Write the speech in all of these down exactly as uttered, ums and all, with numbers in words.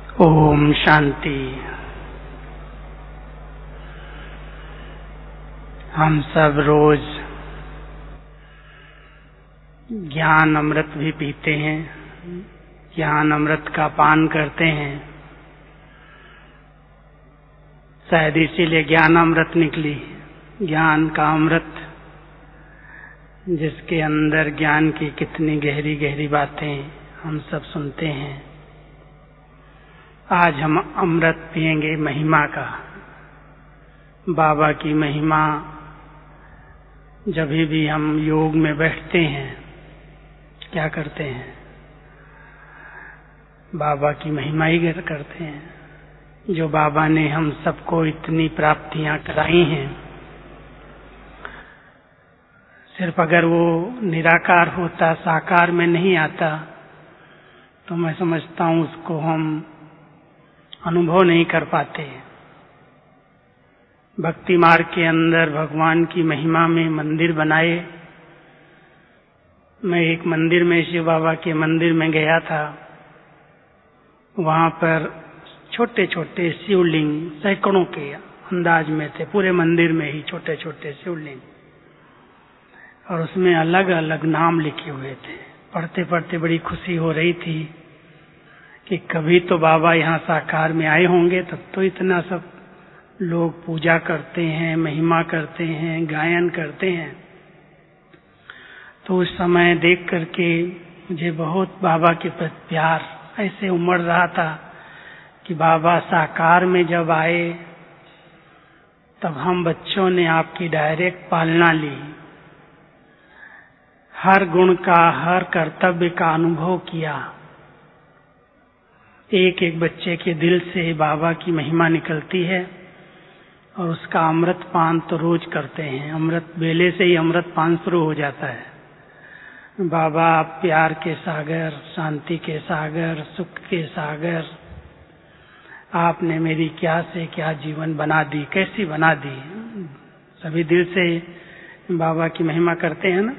ओम शांति। हम सब रोज ज्ञान अमृत भी पीते हैं, ज्ञान अमृत का पान करते हैं। शायद इसीलिए ज्ञान अमृत निकली, ज्ञान का अमृत, जिसके अंदर ज्ञान की कितनी गहरी गहरी बातें हम सब सुनते हैं। आज हम अमृत पिएंगे महिमा का, बाबा की महिमा। जब भी हम योग में बैठते हैं क्या करते हैं? बाबा की महिमा ही करते हैं। जो बाबा ने हम सबको इतनी प्राप्तियां कराई हैं, सिर्फ अगर वो निराकार होता, साकार में नहीं आता, तो मैं समझता हूँ उसको हम अनुभव नहीं कर पाते। भक्ति मार्ग के अंदर भगवान की महिमा में मंदिर बनाए। मैं एक मंदिर में, शिव बाबा के मंदिर में गया था। वहां पर छोटे छोटे शिवलिंग सैकड़ों के अंदाज में थे, पूरे मंदिर में ही छोटे छोटे शिवलिंग, और उसमें अलग अलग नाम लिखे हुए थे। पढ़ते पढ़ते बड़ी खुशी हो रही थी कि कभी तो बाबा यहाँ साकार में आए होंगे, तब तो इतना सब लोग पूजा करते हैं, महिमा करते हैं, गायन करते हैं। तो उस समय देख करके मुझे बहुत बाबा के प्रति प्यार ऐसे उमड़ रहा था कि बाबा साकार में जब आए तब हम बच्चों ने आपकी डायरेक्ट पालना ली, हर गुण का, हर कर्तव्य का अनुभव किया। एक एक बच्चे के दिल से बाबा की महिमा निकलती है और उसका अमृत पान तो रोज करते हैं। अमृत बेले से ही अमृत पान शुरू हो जाता है। बाबा आप प्यार के सागर, शांति के सागर, सुख के सागर, आपने मेरी क्या से क्या जीवन बना दी, कैसी बना दी। सभी दिल से बाबा की महिमा करते हैं ना।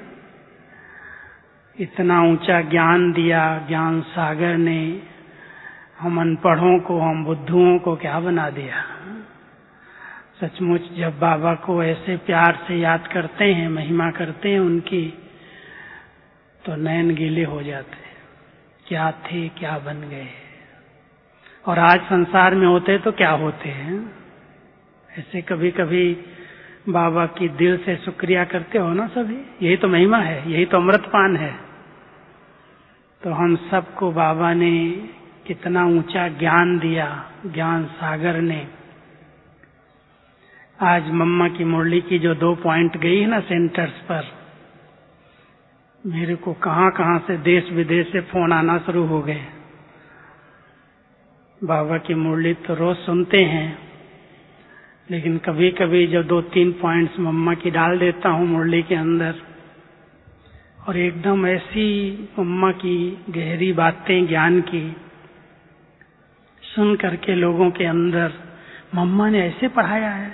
इतना ऊंचा ज्ञान दिया ज्ञान सागर ने, हम अनपढ़ों को, हम बुद्धुओं को क्या बना दिया। सचमुच जब बाबा को ऐसे प्यार से याद करते हैं, महिमा करते हैं उनकी, तो नैन गीले हो जाते हैं। क्या थे, क्या बन गए। और आज संसार में होते तो क्या होते हैं। ऐसे कभी कभी बाबा की दिल से शुक्रिया करते हो ना सभी। यही तो महिमा है, यही तो अमृतपान है। तो हम सबको बाबा ने कितना ऊंचा ज्ञान दिया, ज्ञान सागर ने। आज मम्मा की मुरली की जो दो पॉइंट गई है ना सेंटर्स पर, मेरे को कहां कहां से देश विदेश से फोन आना शुरू हो गए। बाबा की मुरली तो रोज सुनते हैं, लेकिन कभी कभी जब दो तीन पॉइंट्स मम्मा की डाल देता हूँ मुरली के अंदर, और एकदम ऐसी मम्मा की गहरी बातें ज्ञान की सुन करके लोगों के अंदर, मम्मा ने ऐसे पढ़ाया है।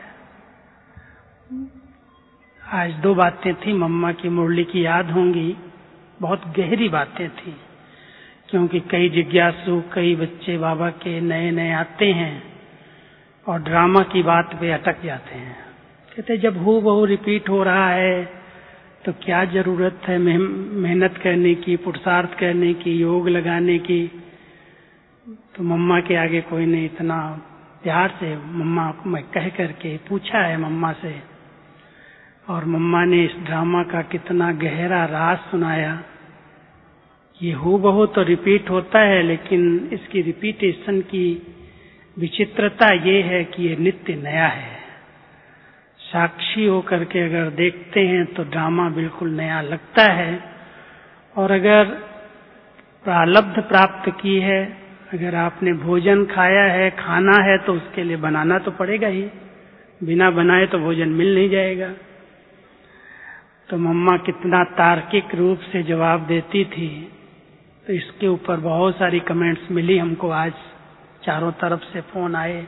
आज दो बातें थी मम्मा की मुरली की याद होंगी, बहुत गहरी बातें थी। क्योंकि कई जिज्ञासु, कई बच्चे बाबा के नए नए आते हैं और ड्रामा की बात पे अटक जाते हैं। कहते जब हू बहू रिपीट हो रहा है तो क्या जरूरत है मेहनत करने की, पुरुषार्थ करने की, योग लगाने की। तो मम्मा के आगे कोई ने इतना प्यार से मम्मा को मैं कह करके पूछा है मम्मा से, और मम्मा ने इस ड्रामा का कितना गहरा राज सुनाया। ये हूबहू तो रिपीट होता है, लेकिन इसकी रिपीटेशन की विचित्रता ये है कि ये नित्य नया है। साक्षी होकर के अगर देखते हैं तो ड्रामा बिल्कुल नया लगता है। और अगर प्रारब्ध प्राप्त की है, अगर आपने भोजन खाया है, खाना है, तो उसके लिए बनाना तो पड़ेगा ही। बिना बनाए तो भोजन मिल नहीं जाएगा। तो मम्मा कितना तार्किक रूप से जवाब देती थी। तो इसके ऊपर बहुत सारी कमेंट्स मिली हमको, आज चारों तरफ से फोन आए।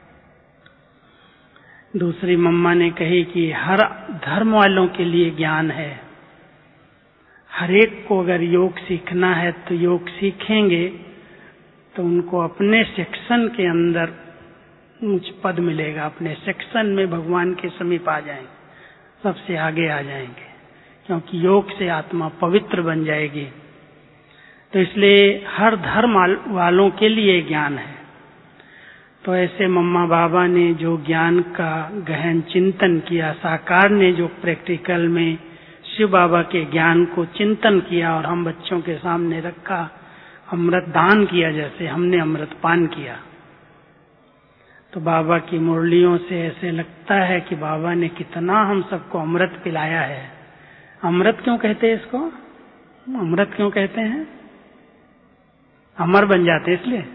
दूसरी मम्मा ने कही कि हर धर्म वालों के लिए ज्ञान है, हर एक को अगर योग सीखना है तो योग सीखेंगे तो उनको अपने सेक्शन के अंदर ऊंच पद मिलेगा, अपने सेक्शन में भगवान के समीप आ जाएंगे, सबसे आगे आ जाएंगे, क्योंकि योग से आत्मा पवित्र बन जाएगी। तो इसलिए हर धर्म वालों के लिए ज्ञान है। तो ऐसे मम्मा बाबा ने जो ज्ञान का गहन चिंतन किया, साकार ने जो प्रैक्टिकल में शिव बाबा के ज्ञान को चिंतन किया और हम बच्चों के सामने रखा, अमृत दान किया जैसे हमने अमृत पान किया। तो बाबा की मुरलियों से ऐसे लगता है कि बाबा ने कितना हम सबको अमृत पिलाया है। अमृत क्यों कहते हैं इसको? अमृत क्यों कहते हैं? अमर बन जाते इसलिए,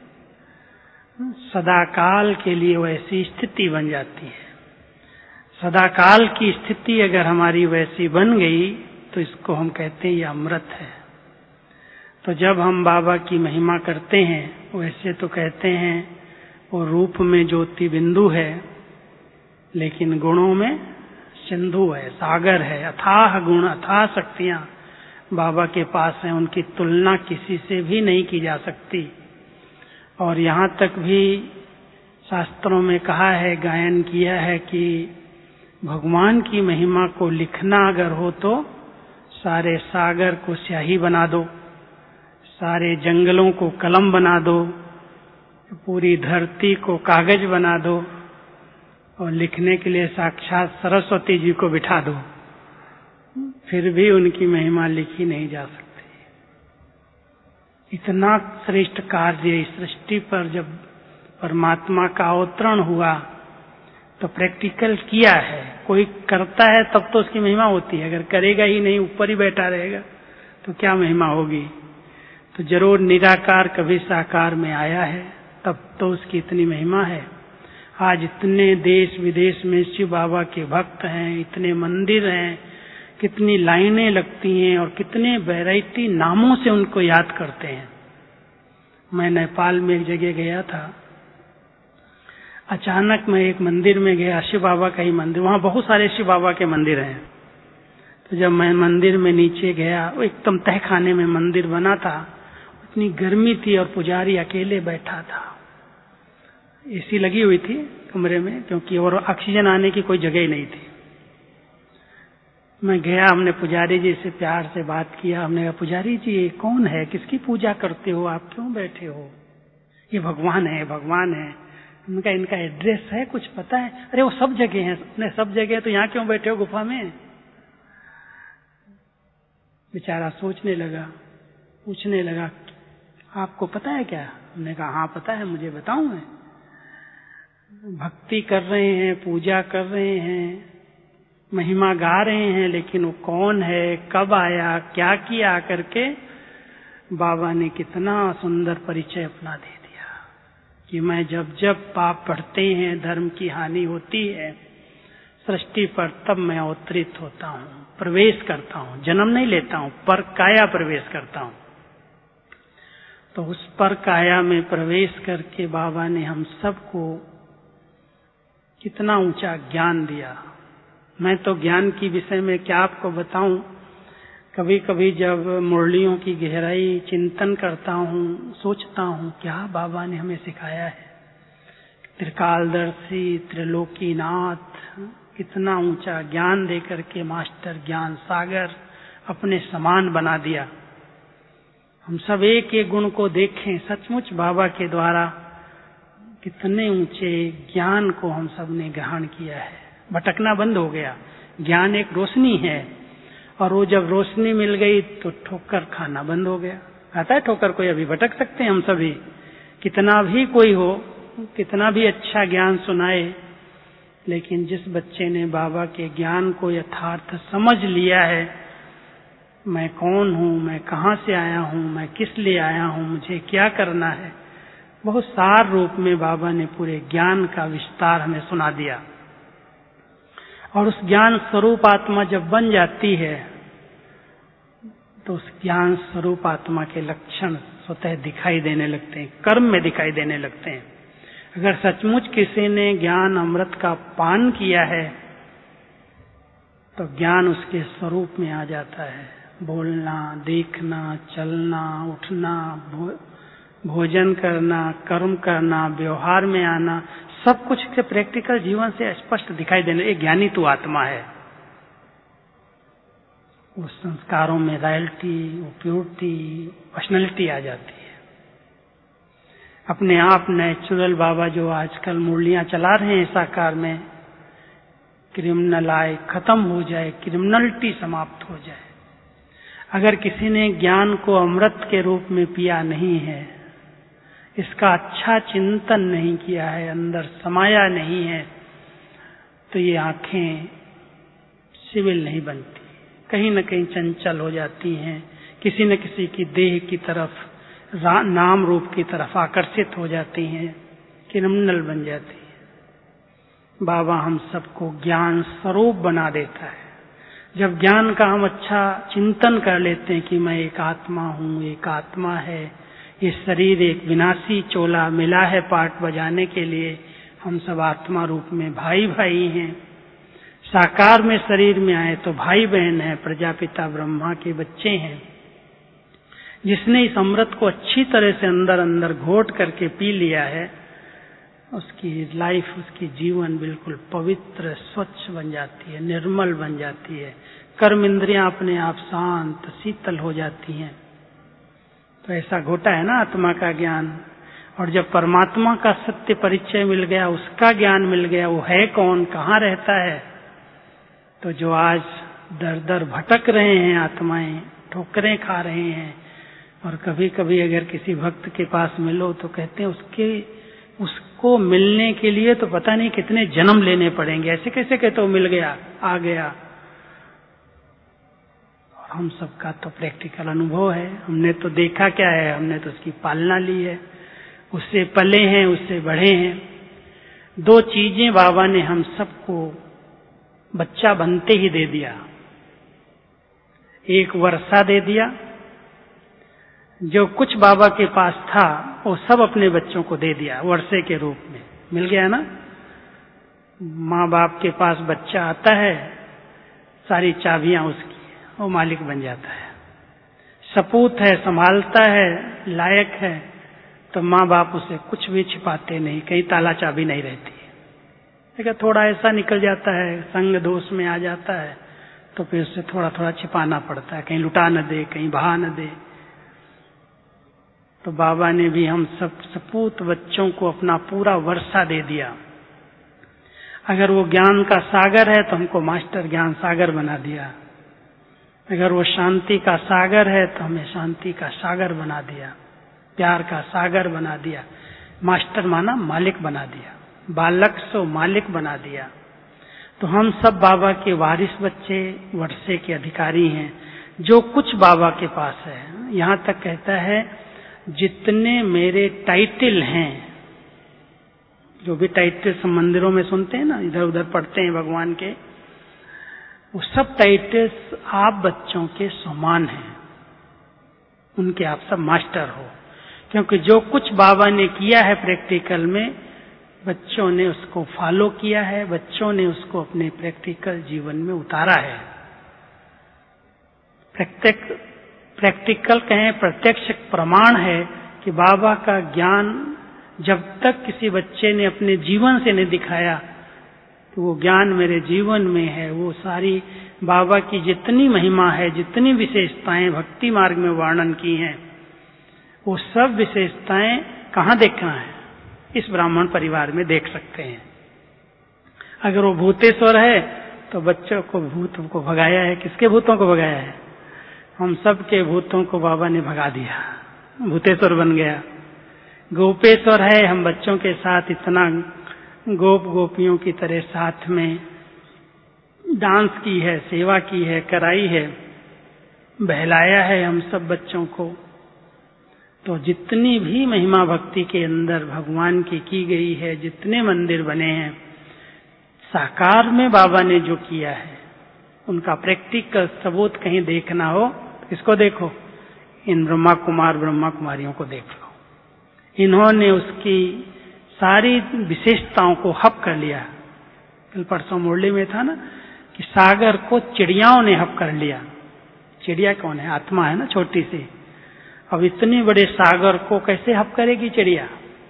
सदाकाल के लिए वैसी स्थिति बन जाती है। सदाकाल की स्थिति अगर हमारी वैसी बन गई तो इसको हम कहते हैं ये अमृत है। तो जब हम बाबा की महिमा करते हैं, वैसे तो कहते हैं वो रूप में ज्योति बिंदु है, लेकिन गुणों में सिंधु है, सागर है। अथाह गुण अथाह शक्तियां बाबा के पास हैं, उनकी तुलना किसी से भी नहीं की जा सकती। और यहाँ तक भी शास्त्रों में कहा है, गायन किया है कि भगवान की महिमा को लिखना अगर हो तो सारे सागर को स्याही बना दो, सारे जंगलों को कलम बना दो, पूरी धरती को कागज बना दो और लिखने के लिए साक्षात सरस्वती जी को बिठा दो, फिर भी उनकी महिमा लिखी नहीं जा सकती। इतना श्रेष्ठ कार्य इस सृष्टि पर जब परमात्मा का अवतरण हुआ तो प्रैक्टिकल किया है। कोई करता है तब तो उसकी महिमा होती है, अगर करेगा ही नहीं, ऊपर ही बैठा रहेगा तो क्या महिमा होगी। तो जरूर निराकार कभी साकार में आया है, तब तो उसकी इतनी महिमा है। आज इतने देश विदेश में शिव बाबा के भक्त हैं, इतने मंदिर हैं, कितनी लाइनें लगती हैं और कितने वैरायटी नामों से उनको याद करते हैं। मैं नेपाल में एक जगह गया था, अचानक मैं एक मंदिर में गया, शिव बाबा का ही मंदिर, वहां बहुत सारे शिव बाबा के मंदिर हैं। तो जब मैं मंदिर में नीचे गया, वो एकदम तहखाने में मंदिर बना था, इतनी गर्मी थी और पुजारी अकेले बैठा था, एसी लगी हुई थी कमरे में, क्योंकि और ऑक्सीजन आने की कोई जगह ही नहीं थी। मैं गया, हमने पुजारी जी से प्यार से बात किया, हमने कहा पुजारी जी ये कौन है, किसकी पूजा करते हो आप, क्यों बैठे हो? ये भगवान है, भगवान है। उनका इनका एड्रेस है, कुछ पता है? अरे वो सब जगह है। अपने सब जगह, तो यहाँ क्यों बैठे हो गुफा में? बेचारा सोचने लगा, पूछने लगा आपको पता है क्या? हमने कहा हाँ पता है, मुझे बताऊं मैं? भक्ति कर रहे हैं, पूजा कर रहे हैं, महिमा गा रहे हैं, लेकिन वो कौन है, कब आया, क्या किया करके बाबा ने कितना सुंदर परिचय अपना दे दिया कि मैं जब जब पाप बढ़ते हैं, धर्म की हानि होती है सृष्टि पर, तब मैं अवतरित होता हूँ, प्रवेश करता हूँ, जन्म नहीं लेता हूँ, पर काया प्रवेश करता हूँ। तो उस पर काया में प्रवेश करके बाबा ने हम सबको कितना ऊंचा ज्ञान दिया। मैं तो ज्ञान की विषय में क्या आपको बताऊं, कभी कभी जब मुरलियों की गहराई चिंतन करता हूँ, सोचता हूँ क्या बाबा ने हमें सिखाया है। त्रिकालदर्शी, त्रिलोकीनाथ, कितना ऊंचा ज्ञान देकर के मास्टर ज्ञान सागर अपने समान बना दिया। हम सब एक एक गुण को देखें, सचमुच बाबा के द्वारा कितने ऊंचे ज्ञान को हम सब ने ग्रहण किया है। भटकना बंद हो गया। ज्ञान एक रोशनी है, और वो जब रोशनी मिल गई तो ठोकर खाना बंद हो गया। आता है ठोकर कोई? अभी भटक सकते हैं हम सभी, कितना भी कोई हो, कितना भी अच्छा ज्ञान सुनाए, लेकिन जिस बच्चे ने बाबा के ज्ञान को यथार्थ समझ लिया है, मैं कौन हूँ, मैं कहाँ से आया हूँ, मैं किस लिए आया हूँ, मुझे क्या करना है, बहुत सार रूप में बाबा ने पूरे ज्ञान का विस्तार हमें सुना दिया। और उस ज्ञान स्वरूप आत्मा जब बन जाती है तो उस ज्ञान स्वरूप आत्मा के लक्षण स्वतः दिखाई देने लगते हैं, कर्म में दिखाई देने लगते हैं। अगर सचमुच किसी ने ज्ञान अमृत का पान किया है तो ज्ञान उसके स्वरूप में आ जाता है। बोलना, देखना, चलना, उठना, भोजन करना, कर्म करना, व्यवहार में आना, सब कुछ के प्रैक्टिकल जीवन से स्पष्ट दिखाई देने। एक ज्ञानी तो आत्मा है, उस संस्कारों में रॉयल्टी, प्योरिटी, पर्सनैलिटी आ जाती है। अपने आप नेचुरल बाबा जो आजकल मुरलियां चला रहे हैं साकार में, क्रिमिनल आए, खत्म हो जाए, क्रिमिनलिटी समाप्त हो जाए। अगर किसी ने ज्ञान को अमृत के रूप में पिया नहीं है, इसका अच्छा चिंतन नहीं किया है, अंदर समाया नहीं है, तो ये आंखें सिविल नहीं बनती, कहीं न कहीं चंचल हो जाती हैं, किसी न किसी की देह की तरफ, नाम रूप की तरफ आकर्षित हो जाती हैं, क्रिमिनल बन जाती है। बाबा हम सबको ज्ञान स्वरूप बना देता है। जब ज्ञान का हम अच्छा चिंतन कर लेते हैं कि मैं एक आत्मा हूँ, एक आत्मा है, ये शरीर एक विनाशी चोला मिला है पाठ बजाने के लिए, हम सब आत्मा रूप में भाई भाई हैं। साकार में शरीर में आए तो भाई बहन है, प्रजापिता ब्रह्मा के बच्चे हैं। जिसने इस अमृत को अच्छी तरह से अंदर अंदर घोट करके पी लिया है, उसकी लाइफ, उसकी जीवन बिल्कुल पवित्र, स्वच्छ बन जाती है, निर्मल बन जाती है। कर्म इंद्रियां अपने आप शांत, शीतल हो जाती हैं। तो ऐसा घोटा है ना आत्मा का ज्ञान। और जब परमात्मा का सत्य परिचय मिल गया, उसका ज्ञान मिल गया, वो है कौन, कहाँ रहता है, तो जो आज दर दर भटक रहे हैं आत्माएं, ठोकरें खा रहे हैं, और कभी कभी अगर किसी भक्त के पास मिलो तो कहते हैं उसके उसको मिलने के लिए तो पता नहीं कितने जन्म लेने पड़ेंगे, ऐसे कैसे कहते हो मिल गया, आ गया। और हम सबका तो प्रैक्टिकल अनुभव है, हमने तो देखा क्या है, हमने तो उसकी पालना ली है, उससे पले हैं, उससे बढ़े हैं। दो चीजें बाबा ने हम सबको बच्चा बनते ही दे दिया। एक वर्षा दे दिया, जो कुछ बाबा के पास था वो सब अपने बच्चों को दे दिया, वर्षे के रूप में मिल गया ना। माँ बाप के पास बच्चा आता है, सारी चाबियां उसकी, वो मालिक बन जाता है। सपूत है, संभालता है, लायक है, तो माँ बाप उसे कुछ भी छिपाते नहीं, कहीं ताला चाबी नहीं रहती। लेकिन थोड़ा ऐसा निकल जाता है, संग दोष में आ जाता है, तो फिर उसे थोड़ा थोड़ा छिपाना पड़ता है, कहीं लुटा न दे, कहीं बहा न दे। तो बाबा ने भी हम सब सपूत बच्चों को अपना पूरा वर्षा दे दिया। अगर वो ज्ञान का सागर है तो हमको मास्टर ज्ञान सागर बना दिया। अगर वो शांति का सागर है तो हमें शांति का सागर बना दिया, प्यार का सागर बना दिया। मास्टर माना मालिक बना दिया, बालक सो मालिक बना दिया। तो हम सब बाबा के वारिस बच्चे, वर्षे के अधिकारी हैं। जो कुछ बाबा के पास है, यहाँ तक कहता है जितने मेरे टाइटल हैं, जो भी टाइटल सब मंदिरों में सुनते हैं ना, इधर उधर पढ़ते हैं भगवान के, वो सब टाइटल्स आप बच्चों के समान हैं, उनके आप सब मास्टर हो। क्योंकि जो कुछ बाबा ने किया है प्रैक्टिकल में, बच्चों ने उसको फॉलो किया है, बच्चों ने उसको अपने प्रैक्टिकल जीवन में उतारा है। प्रत्येक प्रैक्टिकल कहें, प्रत्यक्ष प्रमाण है कि बाबा का ज्ञान जब तक किसी बच्चे ने अपने जीवन से नहीं दिखाया तो वो ज्ञान मेरे जीवन में है। वो सारी बाबा की जितनी महिमा है, जितनी विशेषताएं भक्ति मार्ग में वर्णन की हैं, वो सब विशेषताएं कहाँ देखना है, इस ब्राह्मण परिवार में देख सकते हैं। अगर वो भूतेश्वर है तो बच्चों को भूतों को भगाया है। किसके भूतों को भगाया है? हम सब के भूतों को बाबा ने भगा दिया, भूतेश्वर बन गया। गोपेश्वर है, हम बच्चों के साथ इतना गोप गोपियों की तरह साथ में डांस की है, सेवा की है, कराई है, बहलाया है हम सब बच्चों को। तो जितनी भी महिमा भक्ति के अंदर भगवान की की गई है, जितने मंदिर बने हैं, साकार में बाबा ने जो किया है, उनका प्रैक्टिकल सबूत कहीं देखना हो, किसको देखो? इन ब्रह्मा कुमार ब्रह्मा कुमारियों को देख लो। इन्होंने उसकी सारी विशेषताओं को हप कर लिया। कल परसों मुरली में था ना कि सागर को चिड़ियाओं ने हप कर लिया। चिड़िया कौन है? आत्मा है ना, छोटी सी। अब इतने बड़े सागर को कैसे हप करेगी चिड़िया?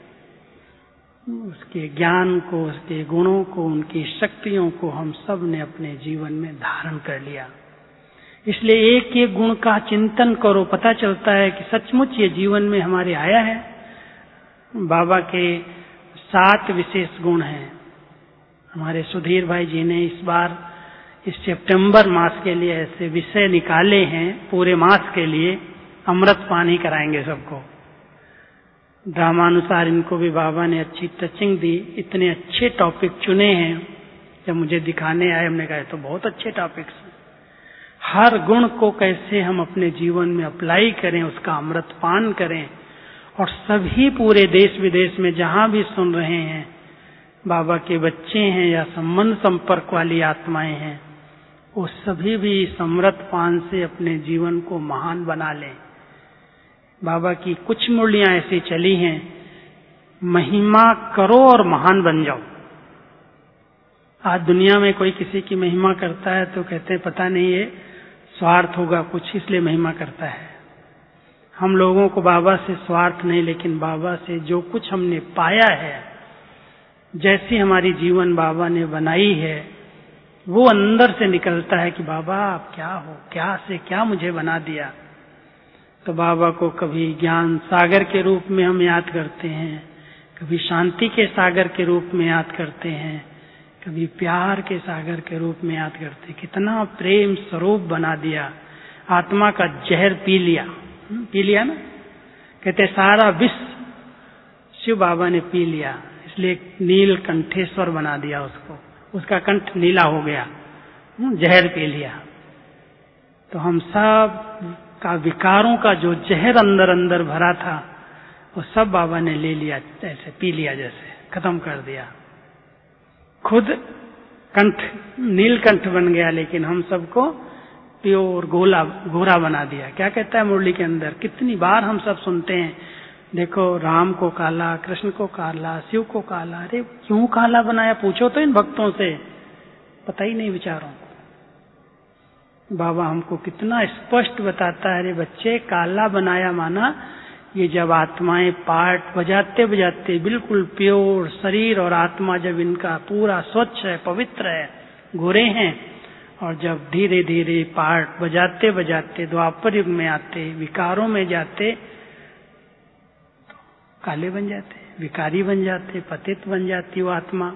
उसके ज्ञान को, उसके गुणों को, उनकी शक्तियों को हम सब ने अपने जीवन में धारण कर लिया। इसलिए एक एक गुण का चिंतन करो, पता चलता है कि सचमुच ये जीवन में हमारे आया है। बाबा के सात विशेष गुण हैं। हमारे सुधीर भाई जी ने इस बार इस सितंबर मास के लिए ऐसे विषय निकाले हैं, पूरे मास के लिए अमृत पानी कराएंगे सबको। ड्रामानुसार इनको भी बाबा ने अच्छी टचिंग दी। इतने अच्छे टॉपिक चुने हैं, जब मुझे दिखाने आए हमने कहा तो बहुत अच्छे टॉपिक्स हैं। हर गुण को कैसे हम अपने जीवन में अप्लाई करें, उसका अमृत पान करें। और सभी पूरे देश विदेश में जहां भी सुन रहे हैं, बाबा के बच्चे हैं या संबंध संपर्क वाली आत्माएं हैं, वो सभी भी इस अमृत पान से अपने जीवन को महान बना लें। बाबा की कुछ मुरलियां ऐसी चली हैं, महिमा करो और महान बन जाओ। आज दुनिया में कोई किसी की महिमा करता है तो कहते हैं पता नहीं ये स्वार्थ होगा कुछ, इसलिए महिमा करता है। हम लोगों को बाबा से स्वार्थ नहीं, लेकिन बाबा से जो कुछ हमने पाया है, जैसी हमारी जीवन बाबा ने बनाई है, वो अंदर से निकलता है कि बाबा आप क्या हो, क्या से क्या मुझे बना दिया। तो बाबा को कभी ज्ञान सागर के रूप में हम याद करते हैं, कभी शांति के सागर के रूप में याद करते हैं, कभी प्यार के सागर के रूप में याद करते हैं। कितना प्रेम स्वरूप बना दिया, आत्मा का जहर पी लिया, पी लिया ना, कहते सारा विश्व शिव बाबा ने पी लिया, इसलिए नील कंठेश्वर बना दिया उसको, उसका कंठ नीला हो गया, जहर पी लिया। तो हम सब का विकारों का जो जहर अंदर अंदर भरा था, वो सब बाबा ने ले लिया, ऐसे पी लिया, जैसे खत्म कर दिया। खुद कंठ नीलकंठ बन गया, लेकिन हम सबको प्योर गोला गोरा बना दिया। क्या कहता है मुरली के अंदर, कितनी बार हम सब सुनते हैं, देखो राम को काला, कृष्ण को काला, शिव को काला। अरे क्यों काला बनाया, पूछो तो इन भक्तों से, पता ही नहीं विचारों को। बाबा हमको कितना स्पष्ट बताता है, अरे बच्चे काला बनाया माना ये जब आत्माएं पाठ बजाते बजाते बिल्कुल प्योर शरीर और आत्मा जब इनका पूरा स्वच्छ है, पवित्र है, गोरे हैं, और जब धीरे धीरे पाठ बजाते बजाते द्वापर युग में आते, विकारों में जाते, तो काले बन जाते, विकारी बन जाते, पतित बन जाती वो आत्मा।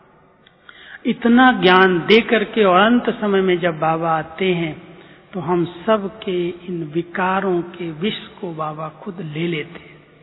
इतना ज्ञान दे करके और अंत समय में जब बाबा आते हैं तो हम सब के इन विकारों के विष को बाबा खुद ले लेते,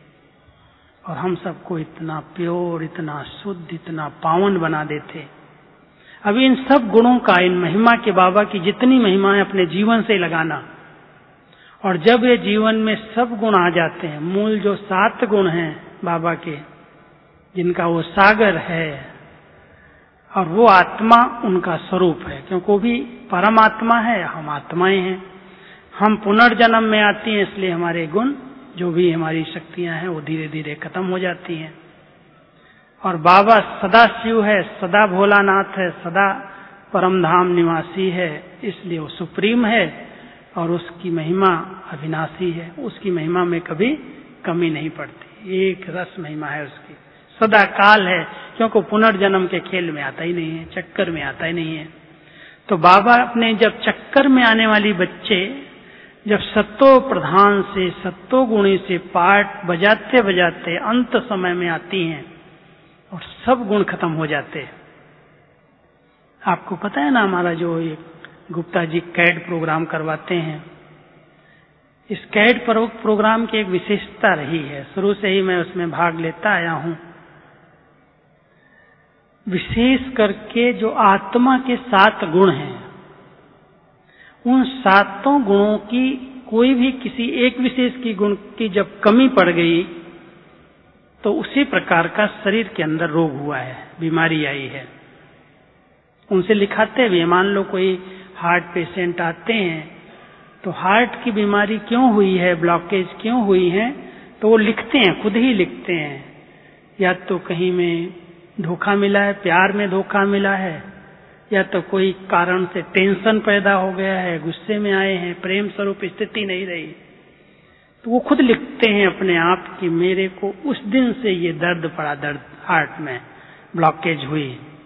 और हम सबको इतना प्योर, इतना शुद्ध, इतना पावन बना देते। अभी इन सब गुणों का, इन महिमा के, बाबा की जितनी महिमा है अपने जीवन से लगाना। और जब ये जीवन में सब गुण आ जाते हैं, मूल जो सात गुण हैं बाबा के, जिनका वो सागर है, और वो आत्मा उनका स्वरूप है, क्योंकि वो भी परमात्मा है, हम आत्माएं हैं। हम पुनर्जन्म में आती हैं, इसलिए हमारे गुण, जो भी हमारी शक्तियां हैं, वो धीरे धीरे खत्म हो जाती हैं। और बाबा सदा शिव है, सदा भोलानाथ है, सदा परम धाम निवासी है, इसलिए वो सुप्रीम है, और उसकी महिमा अविनाशी है। उसकी महिमा में कभी कमी नहीं पड़ती, एक रस महिमा है उसकी, सदा काल है, क्योंकि पुनर्जन्म के खेल में आता ही नहीं है, चक्कर में आता ही नहीं है। तो बाबा अपने जब चक्कर में आने वाली बच्चे, जब सत्तो प्रधान से, सत्तो गुणी से पाठ बजाते बजाते अंत समय में आती हैं और सब गुण खत्म हो जाते हैं। आपको पता है ना, हमारा जो ये गुप्ता जी कैड प्रोग्राम करवाते हैं, इस कैड प्रोग्राम की एक विशेषता रही है, शुरू से ही मैं उसमें भाग लेता आया हूं। विशेष करके जो आत्मा के सात गुण हैं, उन सातों गुणों की कोई भी किसी एक विशेष की गुण की जब कमी पड़ गई, तो उसी प्रकार का शरीर के अंदर रोग हुआ है, बीमारी आई है। उनसे लिखाते भी, मान लो कोई हार्ट पेशेंट आते हैं, तो हार्ट की बीमारी क्यों हुई है, ब्लॉकेज क्यों हुई है, तो वो लिखते हैं, खुद ही लिखते हैं, या तो कहीं में धोखा मिला है, प्यार में धोखा मिला है, या तो कोई कारण से टेंशन पैदा हो गया है, गुस्से में आए हैं, प्रेम स्वरूप स्थिति नहीं रही। तो वो खुद लिखते हैं अपने आप कि मेरे को उस दिन से ये दर्द पड़ा, दर्द हार्ट में ब्लॉकेज हुई।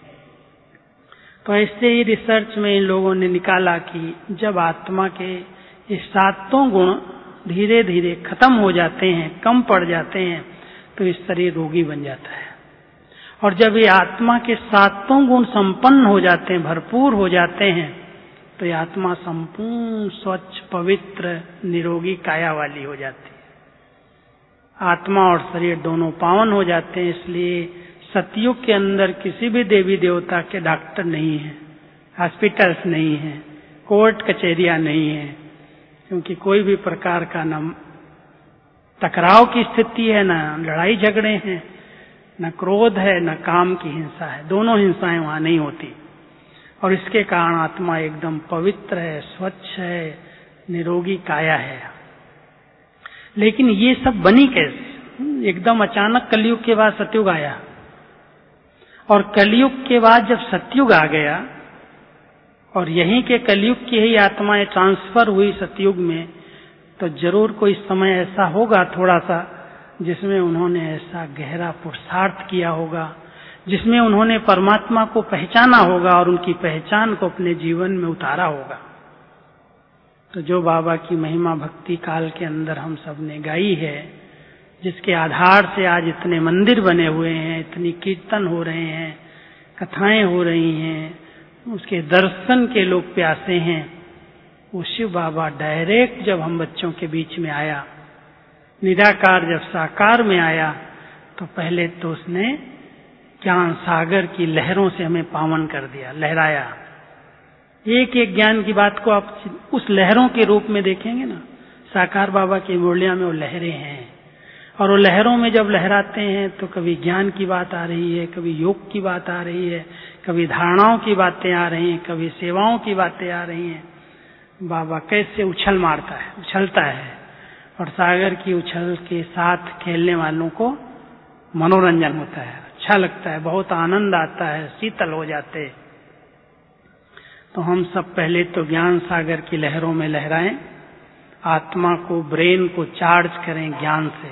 तो ऐसे ही रिसर्च में इन लोगों ने निकाला कि जब आत्मा के ये सातों गुण धीरे धीरे खत्म हो जाते हैं, कम पड़ जाते हैं, तो इस शरीर रोगी बन जाता है। और जब ये आत्मा के सातों गुण संपन्न हो जाते हैं, भरपूर हो जाते हैं, तो ये आत्मा संपूर्ण स्वच्छ पवित्र निरोगी काया वाली हो जाती है। आत्मा और शरीर दोनों पावन हो जाते हैं। इसलिए सतयुग के अंदर किसी भी देवी देवता के डॉक्टर नहीं है, हॉस्पिटल्स नहीं है, कोर्ट कचहरियां नहीं है, क्योंकि कोई भी प्रकार का न टकराव की स्थिति है, न लड़ाई झगड़े हैं, न क्रोध है, न काम की हिंसा है। दोनों हिंसाएं वहां नहीं होती और इसके कारण आत्मा एकदम पवित्र है, स्वच्छ है, निरोगी काया है। लेकिन ये सब बनी कैसे? एकदम अचानक कलयुग के बाद सतयुग आया और कलयुग के बाद जब सतयुग आ गया और यहीं के कलयुग की ही आत्माएं ट्रांसफर हुई सतयुग में, तो जरूर कोई समय ऐसा होगा थोड़ा सा जिसमें उन्होंने ऐसा गहरा पुरुषार्थ किया होगा, जिसमें उन्होंने परमात्मा को पहचाना होगा और उनकी पहचान को अपने जीवन में उतारा होगा। तो जो बाबा की महिमा भक्ति काल के अंदर हम सब ने गाई है, जिसके आधार से आज इतने मंदिर बने हुए हैं, इतनी कीर्तन हो रहे हैं, कथाएं हो रही हैं, उसके दर्शन के लोग प्यासे हैं, वो शिव बाबा डायरेक्ट जब हम बच्चों के बीच में आया, निराकार जब साकार में आया, तो पहले तो उसने ज्ञान सागर की लहरों से हमें पावन कर दिया, लहराया। एक एक ज्ञान की बात को आप उस लहरों के रूप में देखेंगे ना, साकार बाबा की मुरलिया में वो लहरें हैं और वो लहरों में जब लहराते हैं तो कभी ज्ञान की बात आ रही है, कभी योग की बात आ रही है, कभी धारणाओं की बातें आ रही हैं, कभी सेवाओं की बातें आ रही हैं। बाबा कैसे उछल मारता है, उछलता है और सागर की उछल के साथ खेलने वालों को मनोरंजन होता है, अच्छा लगता है, बहुत आनंद आता है, शीतल हो जाते। तो हम सब पहले तो ज्ञान सागर की लहरों में लहराएं, आत्मा को, ब्रेन को चार्ज करें ज्ञान से।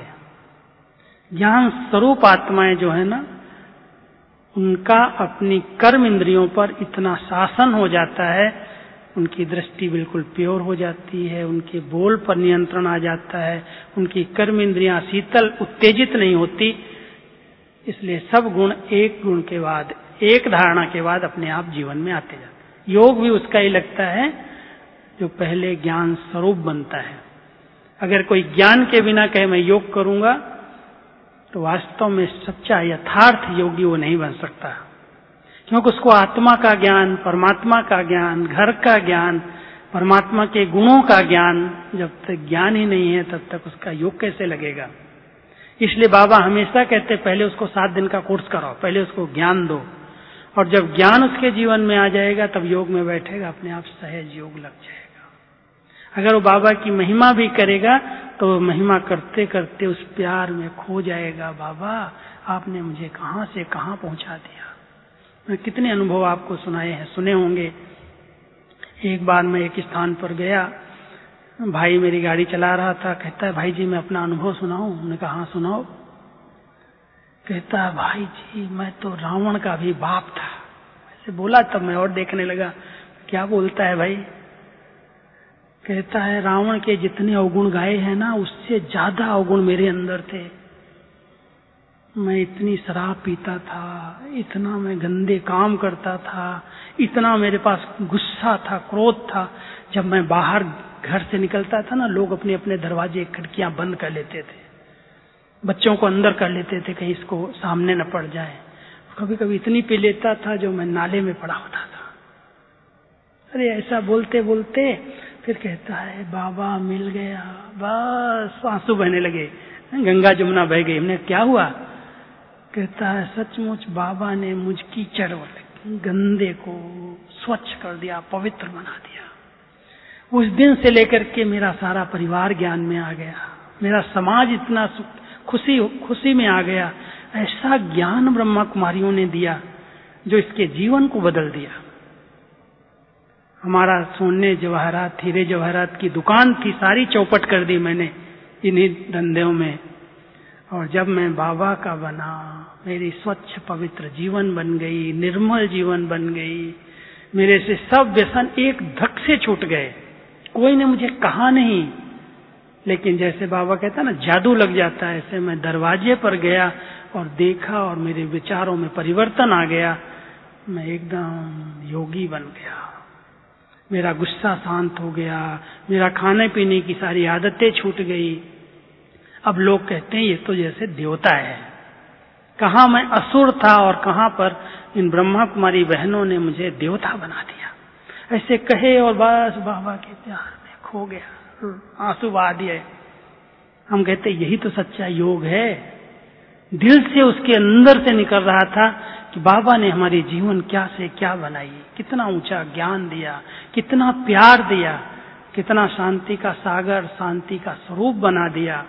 ज्ञान स्वरूप आत्माएं जो है ना, उनका अपनी कर्म इंद्रियों पर इतना शासन हो जाता है, उनकी दृष्टि बिल्कुल प्योर हो जाती है, उनके बोल पर नियंत्रण आ जाता है, उनकी कर्म इंद्रियां शीतल उत्तेजित नहीं होती। इसलिए सब गुण एक गुण के बाद, एक धारणा के बाद अपने आप जीवन में आते जाते। योग भी उसका ही लगता है जो पहले ज्ञान स्वरूप बनता है। अगर कोई ज्ञान के बिना कहे मैं योग करूंगा, तो वास्तव में सच्चा यथार्थ योगी वो नहीं बन सकता, क्योंकि उसको आत्मा का ज्ञान, परमात्मा का ज्ञान, घर का ज्ञान, परमात्मा के गुणों का ज्ञान, जब तक ज्ञान ही नहीं है तब तक उसका योग कैसे लगेगा। इसलिए बाबा हमेशा कहते पहले उसको सात दिन का कोर्स कराओ, पहले उसको ज्ञान दो, और जब ज्ञान उसके जीवन में आ जाएगा तब योग में बैठेगा, अपने आप सहज योग लग जाएगा। अगर वो बाबा की महिमा भी करेगा तो महिमा करते करते उस प्यार में खो जाएगा। बाबा आपने मुझे कहां से कहां पहुंचा दिया। मैं कितने अनुभव आपको सुनाए हैं, सुने होंगे। एक बार मैं एक स्थान पर गया, भाई मेरी गाड़ी चला रहा था, कहता है भाई जी मैं अपना अनुभव सुनाऊं। मैंने कहा हाँ सुनाओ। कहता है भाई जी मैं तो रावण का भी बाप था। ऐसे बोला, तब मैं और देखने लगा क्या बोलता है भाई। कहता है रावण के जितने अवगुण गाए हैं ना, उससे ज्यादा अवगुण मेरे अंदर थे। मैं इतनी शराब पीता था, इतना मैं गंदे काम करता था, इतना मेरे पास गुस्सा था, क्रोध था। जब मैं बाहर घर से निकलता था ना, लोग अपने अपने दरवाजे खिड़कियां बंद कर लेते थे, बच्चों को अंदर कर लेते थे कहीं इसको सामने न पड़ जाए। कभी कभी इतनी पी लेता था जो मैं नाले में पड़ा होता था। अरे ऐसा बोलते बोलते फिर कहता है बाबा मिल गया, बस आंसू बहने लगे, गंगा जमुना बह गई। हमने क्या हुआ? कहता है सचमुच बाबा ने मुझ कीचड़ गंदे को स्वच्छ कर दिया, पवित्र बना दिया। उस दिन से लेकर के मेरा सारा परिवार ज्ञान में आ गया, मेरा समाज इतना खुशी खुशी में आ गया। ऐसा ज्ञान ब्रह्मा कुमारियों ने दिया जो इसके जीवन को बदल दिया। हमारा सोने जवाहरात, हीरे जवाहरात की दुकान थी, सारी चौपट कर दी मैंने इन्हीं धंधों में। और जब मैं बाबा का बना, मेरी स्वच्छ पवित्र जीवन बन गई, निर्मल जीवन बन गई, मेरे से सब व्यसन एक धक से छूट गए। कोई ने मुझे कहा नहीं, लेकिन जैसे बाबा कहता ना जादू लग जाता है, ऐसे मैं दरवाजे पर गया और देखा और मेरे विचारों में परिवर्तन आ गया। मैं एकदम योगी बन गया, मेरा गुस्सा शांत हो गया, मेरा खाने पीने की सारी आदतें छूट गई। अब लोग कहते हैं ये तो जैसे देवता है। कहाँ मैं असुर था और कहाँ पर इन ब्रह्मा कुमारी बहनों ने मुझे देवता बना दिया। ऐसे कहे और बस बाबा के प्यार में खो गया, आंसू बहा दिए। हम कहते यही तो सच्चा योग है। दिल से उसके अंदर से निकल रहा था कि बाबा ने हमारे जीवन क्या से क्या बनाई, कितना ऊंचा ज्ञान दिया, कितना प्यार दिया, कितना शांति का सागर, शांति का स्वरूप बना दिया।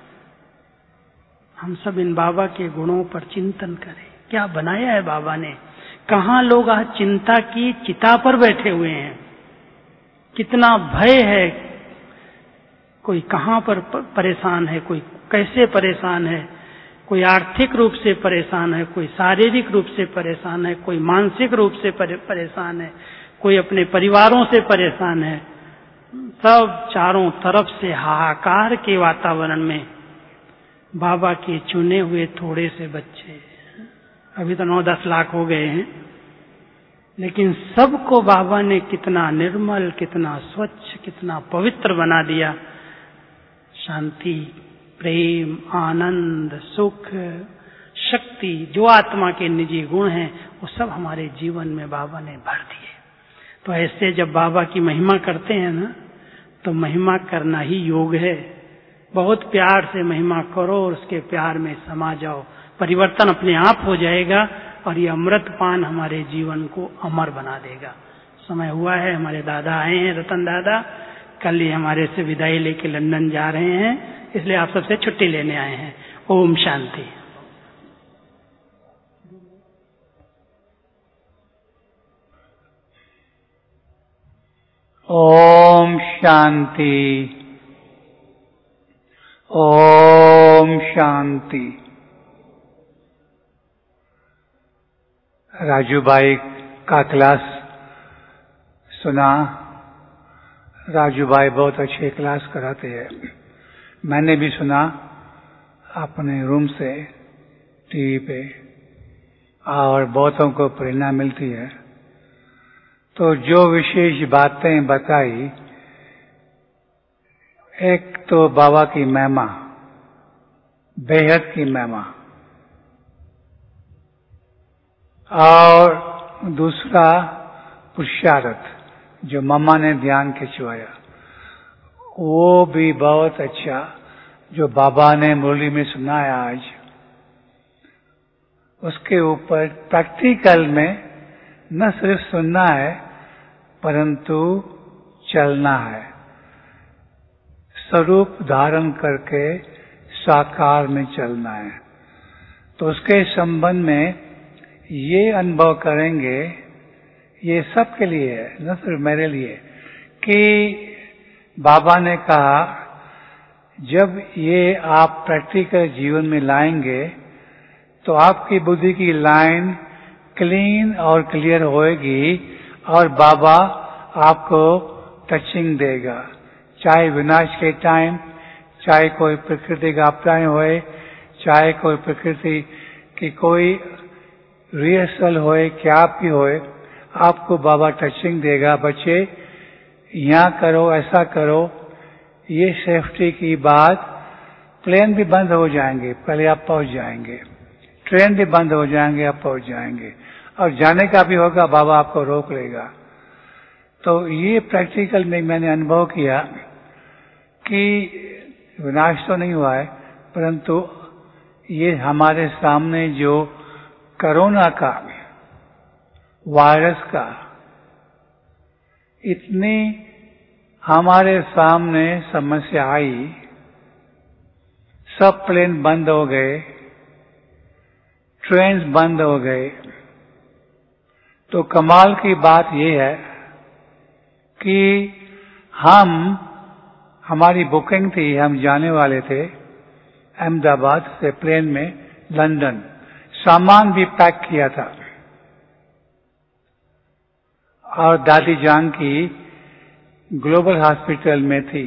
हम सब इन बाबा के गुणों पर चिंतन करें, क्या बनाया है बाबा ने। कहाँ लोग आज चिंता की चिता पर बैठे हुए हैं, कितना भय है, कोई कहाँ पर परेशान है, कोई कैसे परेशान है, कोई आर्थिक रूप से परेशान है, कोई शारीरिक रूप से परेशान है, कोई मानसिक रूप से परेशान है, कोई अपने परिवारों से परेशान है। सब चारों तरफ से हाहाकार के वातावरण में बाबा के चुने हुए थोड़े से बच्चे, अभी तो नौ दस लाख हो गए हैं, लेकिन सबको बाबा ने कितना निर्मल, कितना स्वच्छ, कितना पवित्र बना दिया। शांति, प्रेम, आनंद, सुख, शक्ति, जो आत्मा के निजी गुण हैं, वो सब हमारे जीवन में बाबा ने भर दिए। तो ऐसे जब बाबा की महिमा करते हैं ना, तो महिमा करना ही योग है। बहुत प्यार से महिमा करो और उसके प्यार में समा जाओ, परिवर्तन अपने आप हो जाएगा और ये अमृत पान हमारे जीवन को अमर बना देगा। समय हुआ है, हमारे दादा आए हैं, रतन दादा, कल ही हमारे से विदाई लेके लंदन जा रहे हैं, इसलिए आप सबसे छुट्टी लेने आए हैं। ओम शांति। ओम शांति, ओम शांति। राजू भाई का क्लास सुना। राजू भाई बहुत अच्छे क्लास कराते हैं, मैंने भी सुना अपने रूम से टीवी पे, और बहुतों को प्रेरणा मिलती है। तो जो विशेष बातें बताई, एक तो बाबा की महिमा, बेहद की महिमा, और दूसरा पुरुषार्थ जो मम्मा ने ध्यान खिंचवाया, वो भी बहुत अच्छा, जो बाबा ने मुरली में सुनाया आज, उसके ऊपर प्रैक्टिकल में न सिर्फ सुनना है परंतु चलना है, स्वरूप धारण करके साकार में चलना है। तो उसके संबंध में ये अनुभव करेंगे, ये सबके लिए है, न सिर्फ मेरे लिए, कि बाबा ने कहा जब ये आप प्रैक्टिकल जीवन में लाएंगे तो आपकी बुद्धि की लाइन क्लीन और क्लियर होएगी और बाबा आपको टचिंग देगा। चाहे विनाश के टाइम, चाहे कोई प्रकृति का आपदाएं होए, चाहे कोई प्रकृति की कोई रिहर्सल होए, क्या भी होए, आपको बाबा टचिंग देगा। बच्चे यहाँ करो, ऐसा करो, ये सेफ्टी की बात। प्लेन भी बंद हो जाएंगे, पहले आप पहुंच जाएंगे, ट्रेन भी बंद हो जाएंगे, आप पहुंच जाएंगे, और जाने का भी होगा, बाबा आपको रोक लेगा। तो ये प्रैक्टिकल में मैंने अनुभव किया कि विनाश तो नहीं हुआ है, परंतु ये हमारे सामने जो कोरोना का वायरस का इतनी हमारे सामने समस्या आई, सब प्लेन बंद हो गए, ट्रेन्स बंद हो गए। तो कमाल की बात यह है कि हम हमारी बुकिंग थी, हम जाने वाले थे अहमदाबाद से प्लेन में लंदन, सामान भी पैक किया था और दादी जान की ग्लोबल हॉस्पिटल में थी।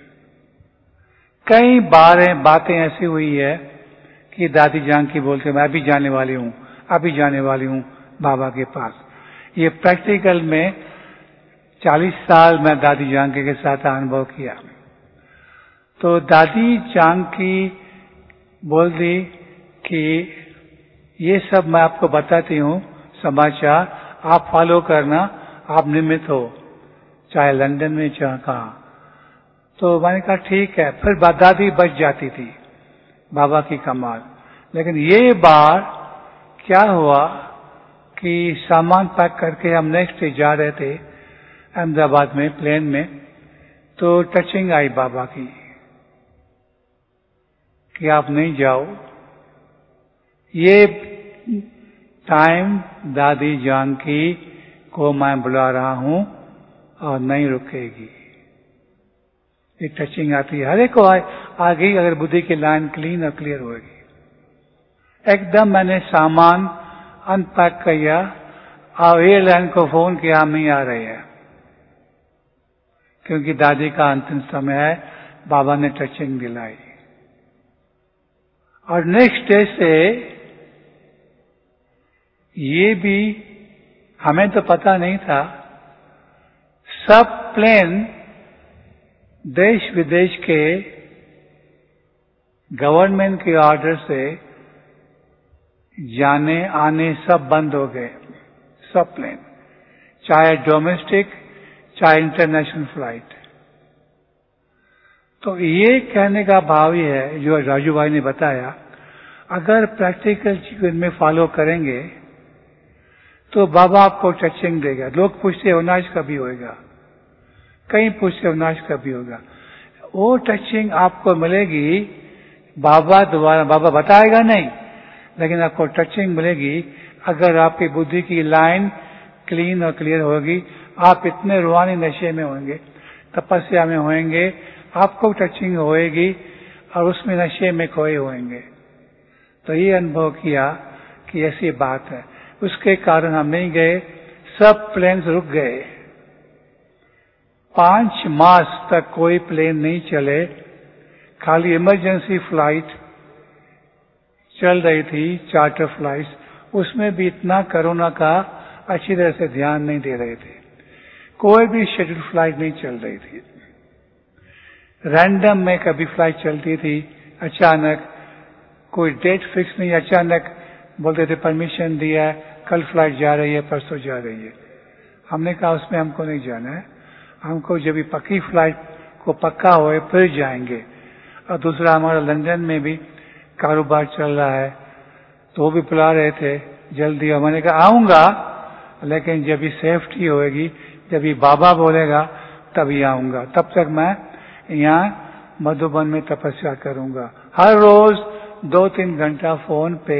कई बार बातें ऐसी हुई है कि दादी जान की बोलते मैं अभी जाने वाली हूं, अभी जाने वाली हूं बाबा के पास। ये प्रैक्टिकल में चालीस साल मैं दादी जान के साथ अनुभव किया। तो दादी जान की बोल दी कि ये सब मैं आपको बताती हूं समाचार, आप फॉलो करना, आप निमित्त हो, चाहे लंदन में चाहे कहा। तो मैंने कहा ठीक है। फिर दादी बच जाती थी, बाबा की कमाल। लेकिन ये बार क्या हुआ कि सामान पैक करके हम नेक्स्ट डे जा रहे थे अहमदाबाद में प्लेन में, तो टचिंग आई बाबा की कि आप नहीं जाओ, ये टाइम दादी जानकी को मैं बुला रहा हूं और नहीं रुकेगी। ये टचिंग आती है, हर एक को आ गई अगर बुद्धि की लाइन क्लीन और क्लियर होगी। एकदम मैंने सामान अनपैक किया और एयरलाइन को फोन किया, हम नहीं आ रहे हैं, क्योंकि दादी का अंतिम समय है। बाबा ने टचिंग दिलाई और नेक्स्ट डे से ये भी हमें तो पता नहीं था, सब प्लेन देश विदेश के गवर्नमेंट के ऑर्डर से जाने आने सब बंद हो गए, सब प्लेन, चाहे डोमेस्टिक चाहे इंटरनेशनल फ्लाइट। तो ये कहने का भाव ही है जो राजू भाई ने बताया, अगर प्रैक्टिकल जीवन में फॉलो करेंगे तो बाबा आपको टचिंग देगा। लोग पूछते अविनाश कभी होगा, कहीं पूछते अविनाश कभी होगा। वो टचिंग आपको मिलेगी बाबा द्वारा, बाबा बताएगा नहीं, लेकिन आपको टचिंग मिलेगी अगर आपकी बुद्धि की लाइन क्लीन और क्लियर होगी। आप इतने रूहानी नशे में होंगे, तपस्या में होंगे, आपको टचिंग होएगी और उसमें नशे में खोए होंगे। तो ये अनुभव किया कि ऐसी बात है। उसके कारण हम नहीं गए, सब प्लेन रुक गए। पांच मास तक कोई प्लेन नहीं चले, खाली इमरजेंसी फ्लाइट चल रही थी, चार्टर फ्लाइट्स। उसमें भी इतना कोरोना का अच्छी तरह से ध्यान नहीं दे रहे थे, कोई भी शेड्यूल फ्लाइट नहीं चल रही थी। रैंडम में कभी फ्लाइट चलती थी, अचानक कोई डेट फिक्स नहीं, अचानक बोलते थे परमिशन दिया है, कल फ्लाइट जा रही है, परसों जा रही है। हमने कहा उसमें हमको नहीं जाना है, हमको जब भी पक्की फ्लाइट को पक्का होए फिर जाएंगे। और दूसरा हमारा लंदन में भी कारोबार चल रहा है, तो वो भी बुला रहे थे जल्दी, और मैंने कहा आऊंगा, लेकिन जब भी सेफ्टी होएगी, जब भी बाबा बोलेगा तभी आऊंगा, तब तक मैं यहाँ मधुबन में तपस्या करूंगा। हर रोज दो तीन घंटा फोन पे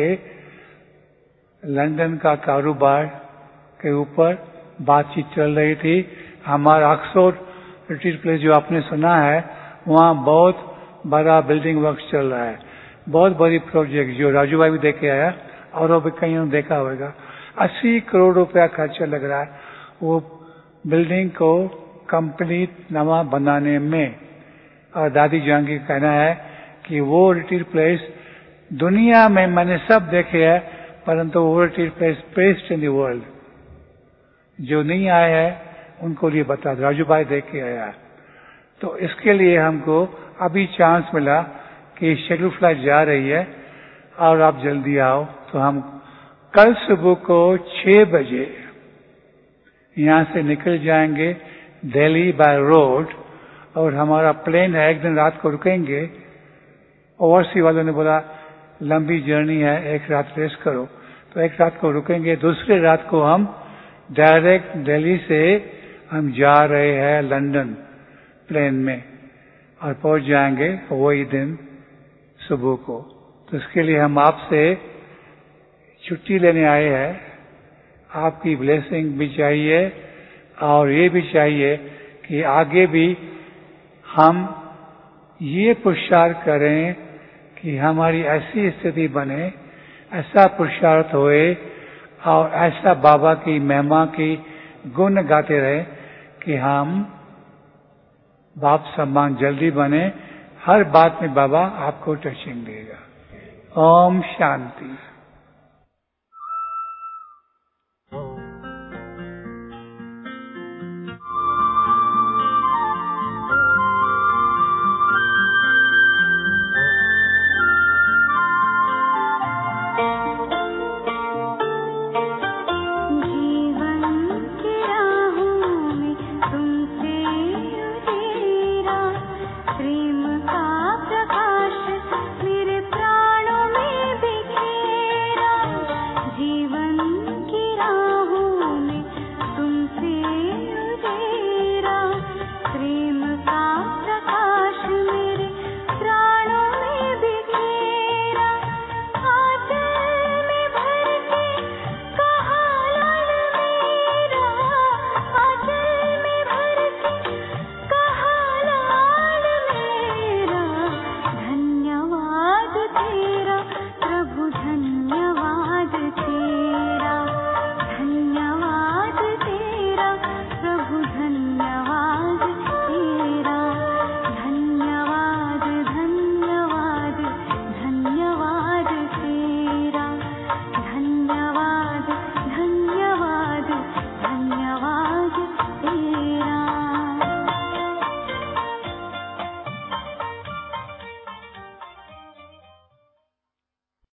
लंदन का कारोबार के ऊपर बातचीत चल रही थी। हमारा ऑक्सफोर्ड रिट्रीट प्लेस जो आपने सुना है, वहाँ बहुत बड़ा बिल्डिंग वर्क चल रहा है, बहुत बड़ी प्रोजेक्ट जो राजू भाई भी देख के आया और वो भी कहीं देखा होगा। अस्सी करोड़ रुपया खर्चा लग रहा है वो बिल्डिंग को कंप्लीट नवा बनाने में। और दादी जान की कहना है कि वो रिट्रीट प्लेस दुनिया में मैंने सब देखे हैं, परंतु वो retreat place best in the world. जो नहीं आए हैं उनको लिए बता, राजू भाई देख के आया है। तो इसके लिए हमको अभी चांस मिला कि शेड्यूल फ्लाइट जा रही है और आप जल्दी आओ। तो हम कल सुबह को छह बजे यहां से निकल जाएंगे दिल्ली बाय रोड, और हमारा प्लेन है, एक दिन रात को रुकेंगे। ओवरसी वालों ने बोला लंबी जर्नी है, एक रात रेस्ट करो, तो एक रात को रुकेंगे। दूसरे रात को हम डायरेक्ट दिल्ली से हम जा रहे हैं लंदन प्लेन में और पहुंच जाएंगे वही दिन सुबह को। तो इसके लिए हम आपसे छुट्टी लेने आए हैं, आपकी ब्लेसिंग भी चाहिए और ये भी चाहिए कि आगे भी हम ये पुरुषार्थ करें कि हमारी ऐसी स्थिति बने, ऐसा पुरुषार्थ होए और ऐसा बाबा की महिमा की गुण गाते रहे कि हम बाप सम्मान जल्दी बने। हर बात में बाबा आपको टचिंग देगा। ओम शांति।